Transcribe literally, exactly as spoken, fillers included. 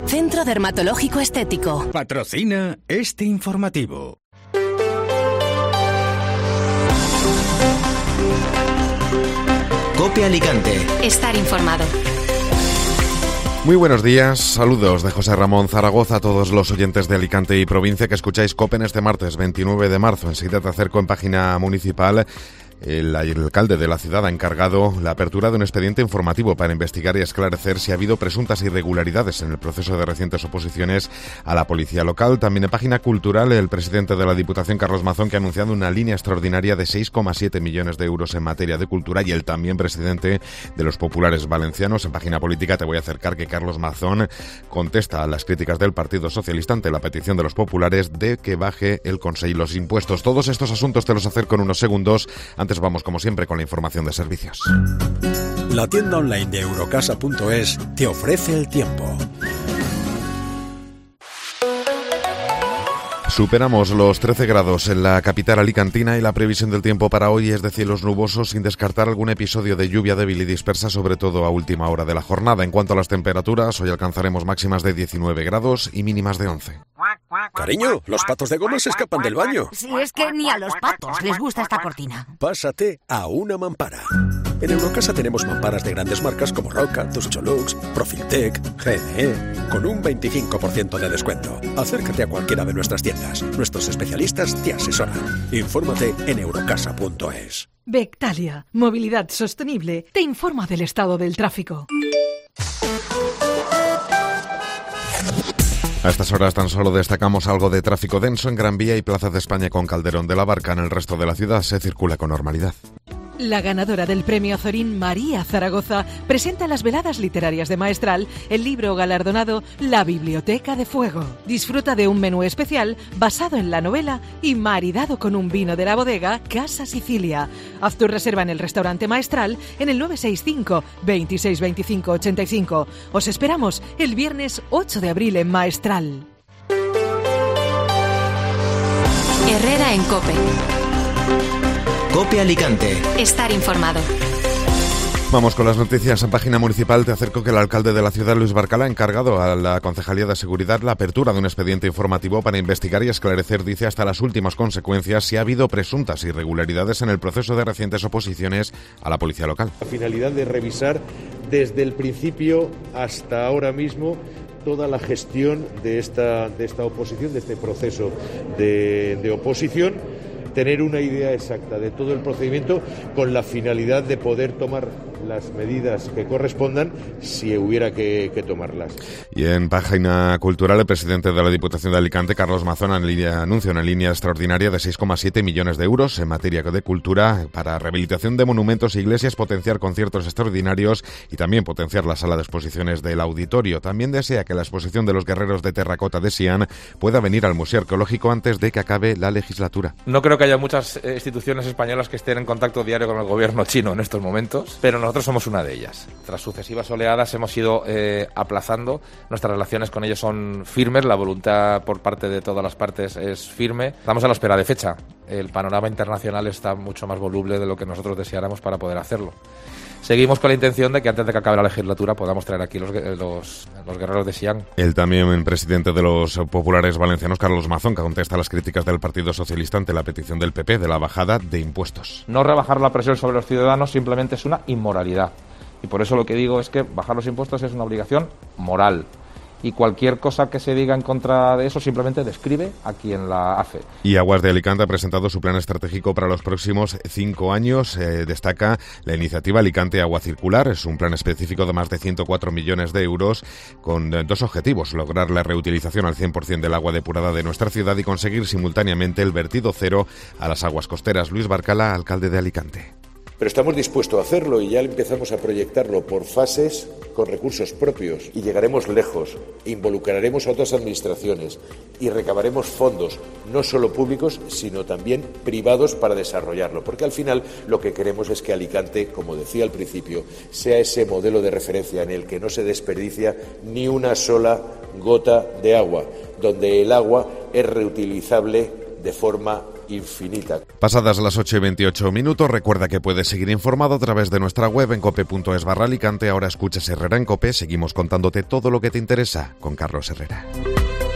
Centro Dermatológico Estético. Patrocina este informativo. COPE Alicante. Estar informado. Muy buenos días, saludos de José Ramón Zaragoza a todos los oyentes de Alicante y provincia que escucháis COPE en este martes veintinueve de marzo. Enseguida te acerco en página municipal. El alcalde de la ciudad ha encargado la apertura de un expediente informativo para investigar y esclarecer si ha habido presuntas irregularidades en el proceso de recientes oposiciones a la policía local. También en página cultural, el presidente de la Diputación, Carlos Mazón, que ha anunciado una línea extraordinaria de seis coma siete millones de euros en materia de cultura, y el también presidente de los populares valencianos. En página política te voy a acercar que Carlos Mazón contesta a las críticas del Partido Socialista ante la petición de los populares de que baje el Consell los impuestos. Todos estos asuntos te los acerco en unos segundos. Antes vamos, como siempre, con la información de servicios. La tienda online de Eurocasa punto es te ofrece el tiempo. Superamos los trece grados en la capital alicantina y la previsión del tiempo para hoy es de cielos nubosos, sin descartar algún episodio de lluvia débil y dispersa, sobre todo a última hora de la jornada. En cuanto a las temperaturas, hoy alcanzaremos máximas de diecinueve grados y mínimas de once. Cariño, los patos de goma se escapan del baño. Si es que ni a los patos les gusta esta cortina. Pásate a una mampara. En Eurocasa tenemos mamparas de grandes marcas como Roca, Tuscholux, Profiltec, G N E, con un veinticinco por ciento de descuento. Acércate a cualquiera de nuestras tiendas. Nuestros especialistas te asesoran. Infórmate en Eurocasa punto es. Bectalia, movilidad sostenible, te informa del estado del tráfico. A estas horas tan solo destacamos algo de tráfico denso en Gran Vía y Plaza de España con Calderón de la Barca. En el resto de la ciudad se circula con normalidad. La ganadora del premio Azorín, María Zaragoza, presenta en las veladas literarias de Maestral el libro galardonado La Biblioteca de Fuego. Disfruta de un menú especial basado en la novela y maridado con un vino de la bodega Casa Sicilia. Haz tu reserva en el restaurante Maestral en el nueve seis cinco, veintiséis veinticinco ochenta y cinco. Os esperamos el viernes ocho de abril en Maestral. Herrera en COPE. COPE Alicante. Estar informado. Vamos con las noticias. En página municipal te acerco que el alcalde de la ciudad, Luis Barcala, ha encargado a la Concejalía de Seguridad la apertura de un expediente informativo para investigar y esclarecer, dice, hasta las últimas consecuencias si ha habido presuntas irregularidades en el proceso de recientes oposiciones a la policía local. La finalidad de revisar desde el principio hasta ahora mismo toda la gestión de esta, de esta oposición, de este proceso de, de oposición, tener una idea exacta de todo el procedimiento con la finalidad de poder tomar las medidas que correspondan si hubiera que, que tomarlas. Y en página cultural, el presidente de la Diputación de Alicante, Carlos Mazón, anuncia una línea extraordinaria de seis coma siete millones de euros en materia de cultura para rehabilitación de monumentos e iglesias, potenciar conciertos extraordinarios y también potenciar la sala de exposiciones del auditorio. También desea que la exposición de los guerreros de terracota de Xi'an pueda venir al Museo Arqueológico antes de que acabe la legislatura. No creo que haya muchas eh, instituciones españolas que estén en contacto diario con el gobierno chino en estos momentos, pero nosotros somos una de ellas. Tras sucesivas oleadas hemos ido eh, aplazando, nuestras relaciones con ellos son firmes, la voluntad por parte de todas las partes es firme. Estamos a la espera de fecha. El panorama internacional está mucho más voluble de lo que nosotros deseáramos para poder hacerlo. Seguimos con la intención de que antes de que acabe la legislatura podamos traer aquí los, los, los guerreros de Xi'an. El también presidente de los populares valencianos, Carlos Mazón, que contesta a las críticas del Partido Socialista ante la petición del P P de la bajada de impuestos. No rebajar la presión sobre los ciudadanos simplemente es una inmoralidad. Y por eso lo que digo es que bajar los impuestos es una obligación moral. Y cualquier cosa que se diga en contra de eso simplemente describe a quien la hace. Y Aguas de Alicante ha presentado su plan estratégico para los próximos cinco años. Eh, destaca la iniciativa Alicante Agua Circular. Es un plan específico de más de ciento cuatro millones de euros con eh, dos objetivos: lograr la reutilización al cien por ciento del agua depurada de nuestra ciudad y conseguir simultáneamente el vertido cero a las aguas costeras. Luis Barcala, alcalde de Alicante. Pero estamos dispuestos a hacerlo y ya empezamos a proyectarlo por fases con recursos propios y llegaremos lejos, involucraremos a otras administraciones y recabaremos fondos, no solo públicos, sino también privados para desarrollarlo, porque al final lo que queremos es que Alicante, como decía al principio, sea ese modelo de referencia en el que no se desperdicia ni una sola gota de agua, donde el agua es reutilizable de forma infinita. Pasadas las ocho y veintiocho minutos, recuerda que puedes seguir informado a través de nuestra web en cope punto es barra Alicante. Ahora escuchas Herrera en Cope, seguimos contándote todo lo que te interesa con Carlos Herrera.